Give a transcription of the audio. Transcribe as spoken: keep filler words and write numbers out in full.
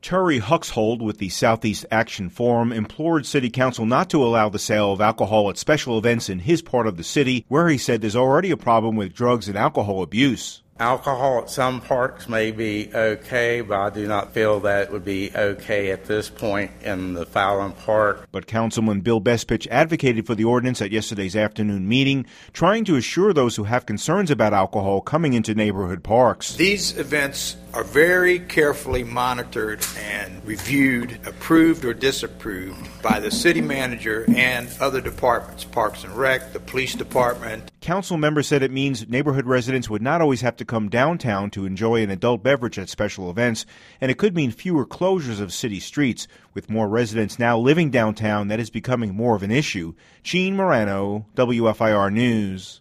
Terry Huxhold with the Southeast Action Forum implored City Council not to allow the sale of alcohol at special events in his part of the city, where he said there's already a problem with drugs and alcohol abuse. Alcohol at some parks may be okay, but I do not feel that it would be okay at this point in the Fallon Park. But Councilman Bill Bespich advocated for the ordinance at yesterday's afternoon meeting, trying to assure those who have concerns about alcohol coming into neighborhood parks. These events are very carefully monitored and reviewed, approved or disapproved by the city manager and other departments, Parks and Rec, the police department. Council members said it means neighborhood residents would not always have to come downtown to enjoy an adult beverage at special events, and it could mean fewer closures of city streets. With more residents now living downtown, that is becoming more of an issue. Gene Morano, W F I R News.